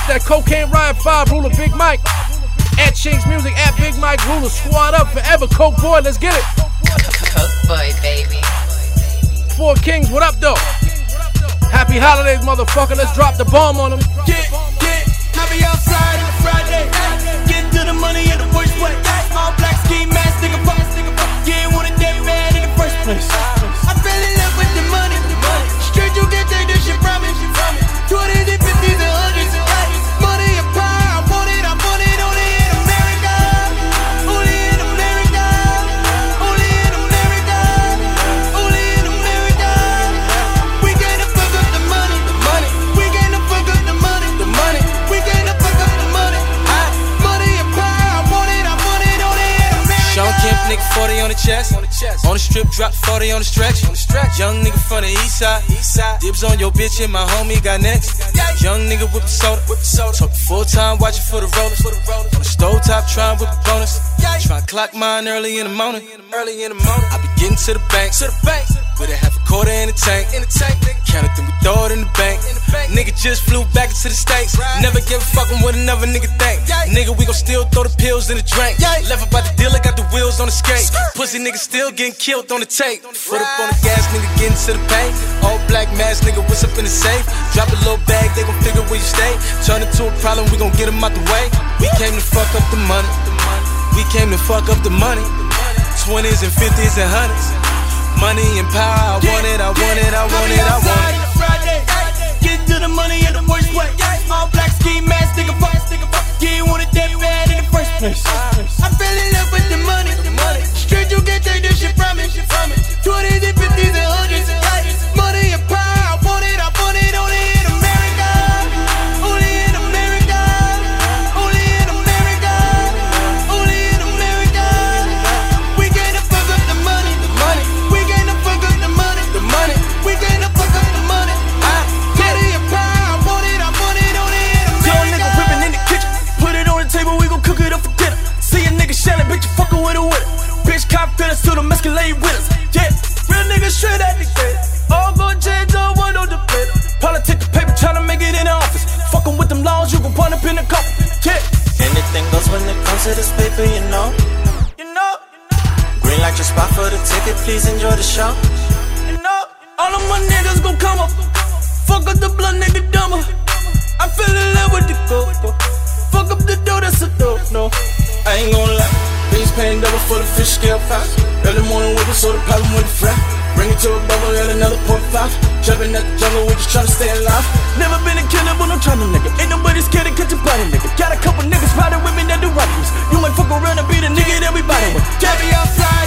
that Cocaine Riot 5, Ruler Big Mike. At Chinks Music, at Big Mike, Ruler, squad up forever. Coke Boy, let's get it. Coke Boy, baby. Four Kings, what up, though? Happy holidays, motherfucker. Let's drop the bomb on them. Get, happy outside on a Friday. Get to the money in the worst way. All black ski mask, nigga, fuck. You ain't want it that bad in the first place. I fell in love with the money. Straight you can take this shit from me. 20s and 50s and 100s. Money and power, I want it only in America. Only in America. Only in America. Only in America. We gonna fuck up the money. We gonna fuck up the money. We gonna fuck up the money. Money and power, I want it only in America. Sean Kemp, nigga, 40 on the chest. On the strip, drop 40 on the stretch. Young nigga from the east side. Dibs on your bitch and my homie got next. Young nigga whip the soda. Talk full time, watching for the rollers. On the stove top, trying whip the bonus. Trying to clock mine early in the morning. I be getting to the bank. With a half a quarter in the tank. Count it, then we throw it in the bank. Nigga just flew back into the States. Never give a fuck on what another nigga think. Nigga, we gon' still throw the pills in the drink. Left about the dealer, got the wheels on the skate. Pussy nigga still getting killed on the tape. Foot up on the gas, nigga getting to the paint. All black mask, nigga, what's up in the safe? Drop a little bag, they gon' figure where you stay. Turn it to a problem, we gon' get them out the way. We came to fuck up the money. We came to fuck up the money. 20s and 50s and 100s. Money and power, I want it. Friday. Get to the money in the worst way. All black ski mask, nigga, fuck. You ain't want it that bad in the first place. I fell in love with the money. Straight you can take this shit from me. 20s and 50s and 100s. Money and power, I want it only in America. Only in America. Only in America. Only in America. We gonna fuck up the money. We gonna fuck up the money. We gonna fuck up the money. Money and power, I want it only in America. Young nigga whipping in the kitchen. Put it on the table, we gon' cook it up for dinner. See a nigga shelling, bitch, you fuckin' with a winner. Bitch, cop feelings to the mescalade with us. Yeah, real niggas straight at the gate. All gon' change, all one on the plate. Politic the paper, tryna make it in the office. Fuckin' with them laws, you gon' wind up in the coffin. Yeah. Anything goes when it comes to this paper, you know. Green light your spot for the ticket, please enjoy the show. All of my niggas gon' come up. Fuck up the blood, nigga dumber. I fell in love with the coco. Fuck up the dough, that's a dope, no. I ain't gon' lie. Beans paying double for the fish scale fry. Early morning with the soda, problem with the fry. Bring it to a bubble and another 0.5. Jumping at the jungle, we just tryna stay alive. Never been a killer, but I'm tryna, nigga. Ain't nobody scared to catch a body, nigga. Got a couple niggas riding with me that do righteous. You might fuck around and be the nigga that we body with. Happy outside.